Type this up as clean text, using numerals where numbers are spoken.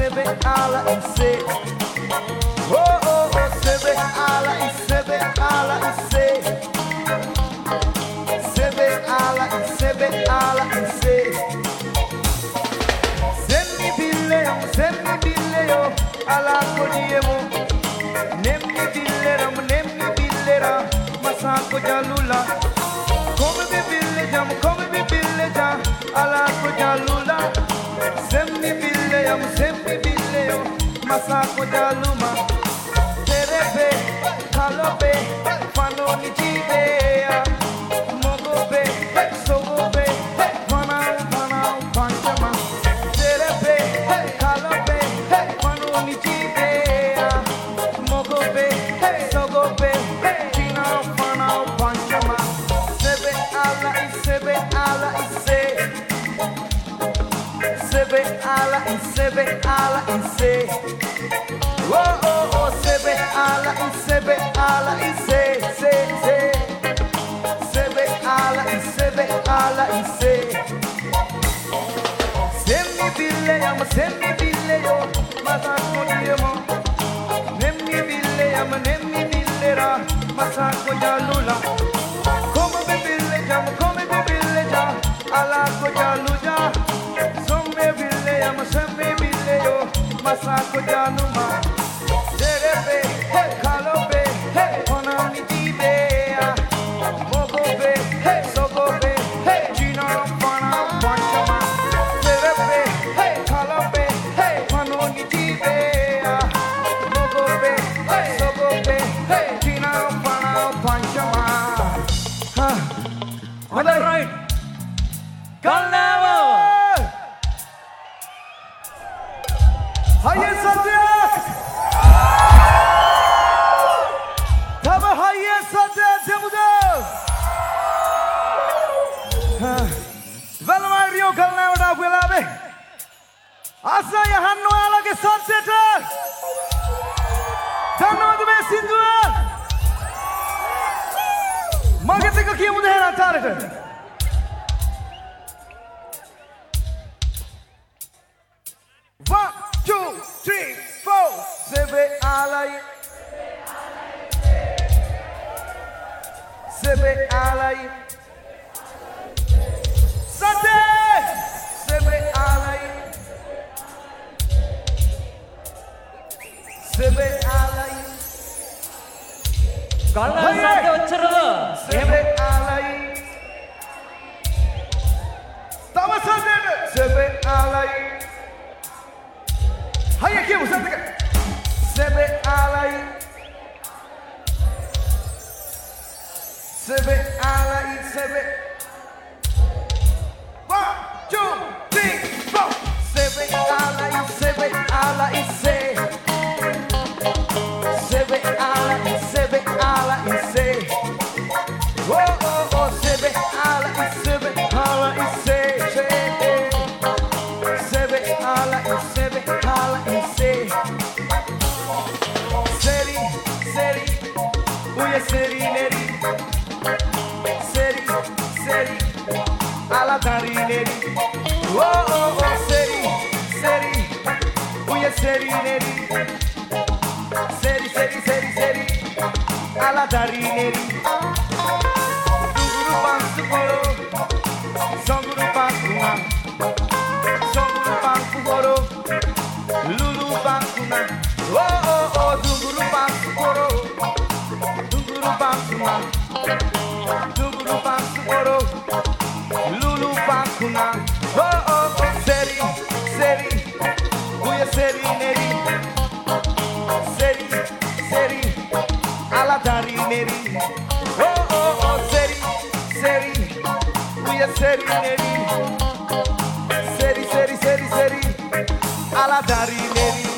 sebe ala e se. Oh oh oh, sebe ala e sebe ala e se. Sebe ala e sebe ala e se. Semi bille yo, ala kodiemo. Nemmi billera, masako jalula. Come bi bille jam, ala ko jalula. Semi bille yo, masako jaluma. Terebe, kalobe, fanoni jibea. Mogobe, sogobe, fanau, panchama. Terebe, kalobe, fanoni jibea. Mogobe, sogobe, finau, fanau, panchama. Sebe ala ise. Sebe ala ise. Oh oh oh, sebe ala ise. Se. Sebe ala ise. Semi bille yo, masako diemo. Nemmi billera, masako jalula. Come bi bille jam, ala ko jaluja. Somme bille yo, masako jaluma. Derebe, kalobe, onani jibea. Mogobe, sogobe, jina fana panchama. Derebe, kalobe, onani jibea. Mogobe, sogobe, jina fana panchama. On the right, Kalnava. Haye Satya! Tama haye Satya Temuda! Velma Rio Kalnava da Wilabe! Asa Yahanno Alage Sunset! Tano the Sindua! Magataka Kimuda Target! One, two, three, four. Sebe alay. Sebe alay. Sunday. Sebe alay. Sebe alay. Kalna sate vachirada. Sebe alay. Tama Sunday. Sebe alay. Haye aqui, você fica. Sebe alay. Sebe alay, sebe. 1, 2, 3, 4. Sebe alay, se. Sebe alay, se. Oh oh oh, sebe alay, se. Sebe alay, Seri, uye seri neri. Seri, ala dari neri. Oh oh oh, seri, uye seri neri. Seri, ala dari neri. Duguru bantu goro, songuru bankuna. Songuru banku goro, lulu bankuna. Oh oh oh, duguru banku goro, duguru bankuna. Duguru banku goro, lulu bankuna. Oh oh oh, seri, uye seri neri. Seri, ala dari neri. Oh oh oh, seri, uye seri neri. Seri, ala dari neri.